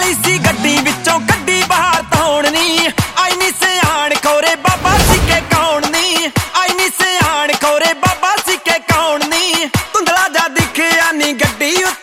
ਕਾਲੀ ਸੀ ਗੱਡੀ ਵਿੱਚੋਂ ਕੱਢੀ ਬਾਹਰ ਧੌਣ ਨੀ ਆਈ ਨੀ ਸਿਆਣ ਖੋਰੇ ਬਾਬਾ ਸੀ ਕੇ ਕੌਣ ਨੀ ਆਈ ਨੀ ਸਿਆਣ ਖੋਰੇ ਬਾਬਾ ਸੀ ਕੇ ਕੌਣ ਨੀ ਧੁੰਦਲਾ ਜਾ ਦਿਖਿਆ ਨੀ ਗੱਡੀ